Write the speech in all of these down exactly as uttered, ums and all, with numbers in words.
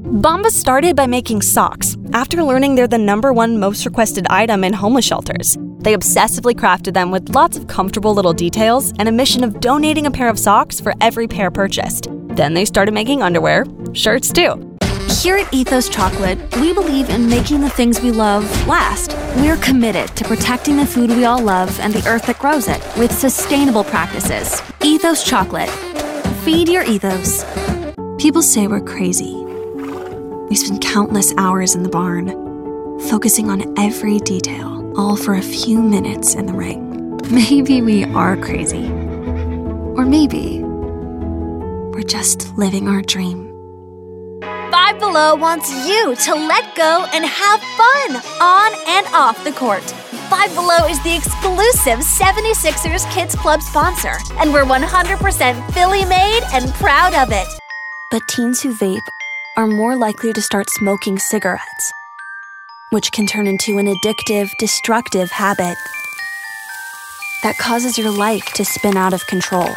Bombas started by making socks after learning they're the number one most requested item in homeless shelters. They obsessively crafted them with lots of comfortable little details and a mission of donating a pair of socks for every pair purchased. Then they started making underwear, shirts too. Here at Ethos Chocolate, we believe in making the things we love last. We're committed to protecting the food we all love and the earth that grows it with sustainable practices. Ethos Chocolate. Feed your ethos. People say we're crazy. We spend countless hours in the barn, focusing on every detail, all for a few minutes in the ring. Maybe we are crazy. Or maybe we're just living our dream. Five Below wants you to let go and have fun on and off the court. Five Below is the exclusive seventy-sixers Kids Club sponsor, and we're one hundred percent Philly made and proud of it. But teens who vape are more likely to start smoking cigarettes, which can turn into an addictive, destructive habit that causes your life to spin out of control.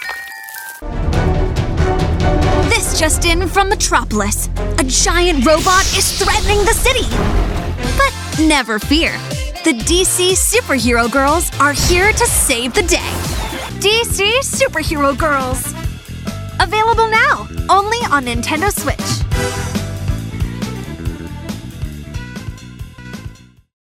This just in from Metropolis. A giant robot is threatening the city. But never fear. The D C Superhero Girls are here to save the day. D C Superhero Girls. Available now, only on Nintendo Switch.